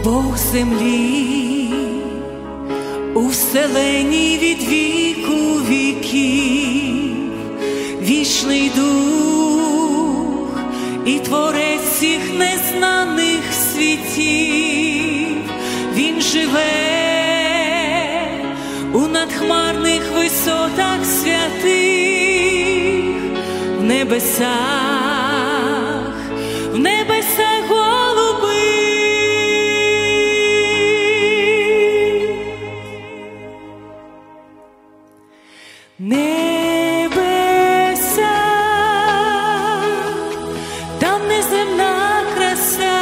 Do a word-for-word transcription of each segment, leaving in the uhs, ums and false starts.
Бог землі, у вселенні від віку віків, вічний дух і творець всіх незнаних світів. Він живе у надхмарних висотах святих, в небесах, в небесах голубих. Небеса, там неземна краса,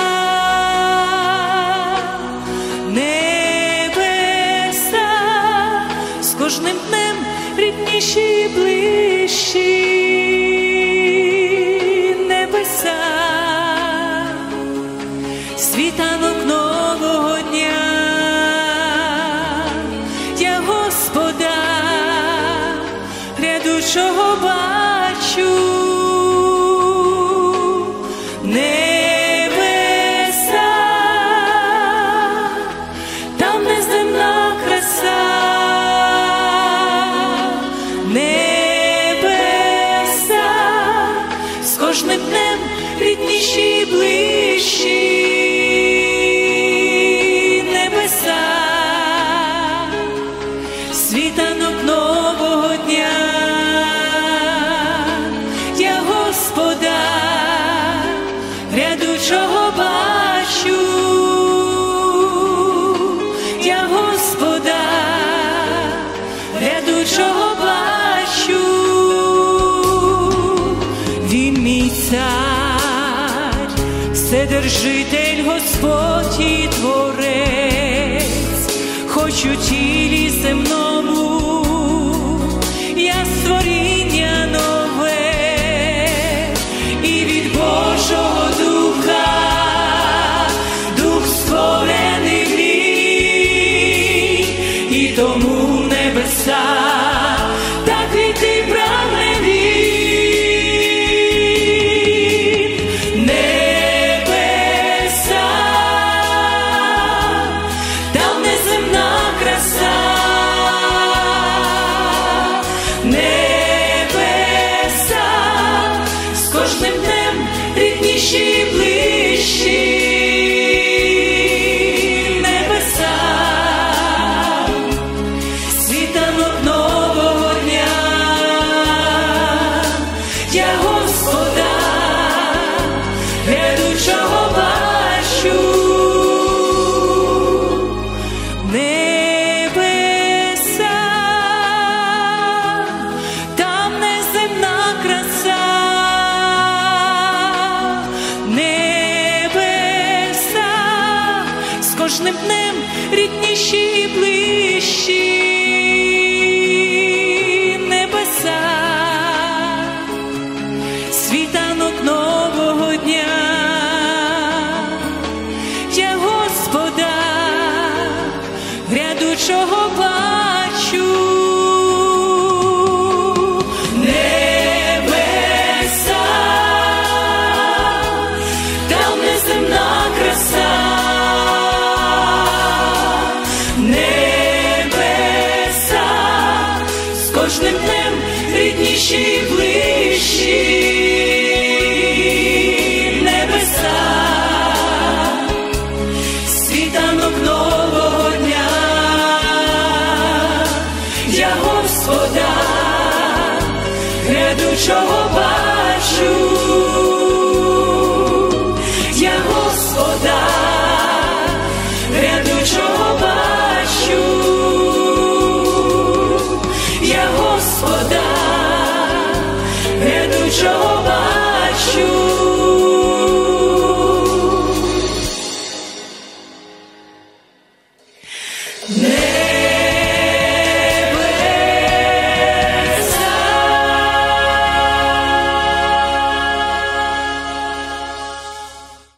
небеса, з кожним днем рідніші і ближчі, небеса, світанок нового дня, я Господа грядущого бачу. Небеса, там неземна краса, небеса, з кожним днем рідніші і ближчі, небеса, світанок нового дня, я Господа грядущого бачу, я Господа грядущого бачу. Він мій цар, вседержитель, Господь і Творець, хоч у тілі земному я створіння нове, і від Божого Духа, Дух створений мій, і тому небеса так війти прагне він. Небеса, там неземна краса, небеса, з кожним днем рідніші і ближчі, небеса, світанок нового дня, я Господа грядущого бачу. Небеса, там неземна краса, небеса, з кожним днем рідніші і ближчі, небеса, світанок нового дня, я Господа грядущого бачу. Небеса, там неземна краса, небеса, з кожним днем рідніші і ближчі, небеса, світанок нового дня, я Господа грядущого